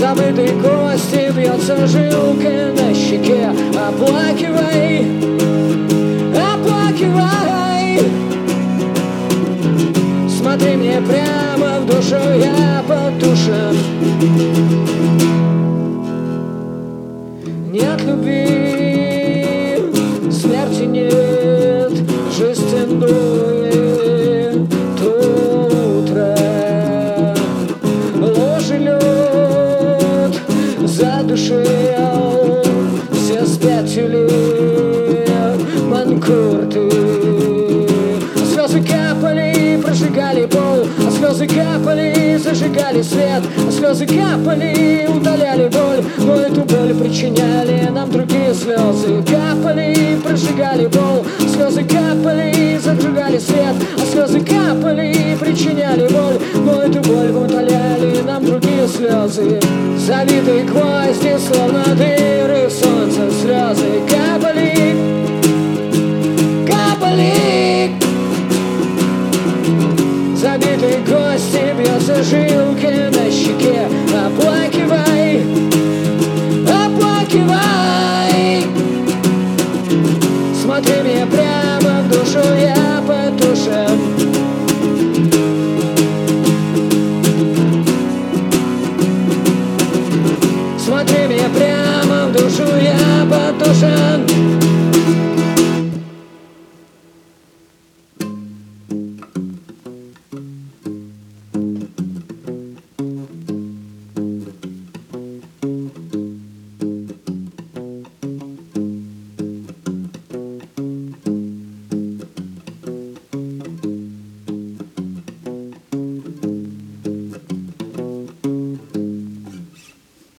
забытой кости бьется жилка на щеке. Оплакивай, оплакивай. Смотри мне прямо в душу, я потушен. Нет любви, смерти нет, жизнь цендует утро. Ложь лед задушил, все спятили манкурты. Слезы капали, прожигали пол, а слезы капали, зажигали свет, а слезы капали, удаляли боль, но эту боль причиняли нам другие слезы. Капали, прожигали пол, слезы капали, зажигали свет, а слезы капали, причиняли боль, но эту боль удаляли нам другие слезы. Завитые гвозди, словно дыры в солнце, слезы капали, капали. Забитые кости, бьется жилки на щеке. Оплакивай, оплакивай. Смотри мне прямо в душу, я потушен. Смотри мне прямо в душу, я потушен.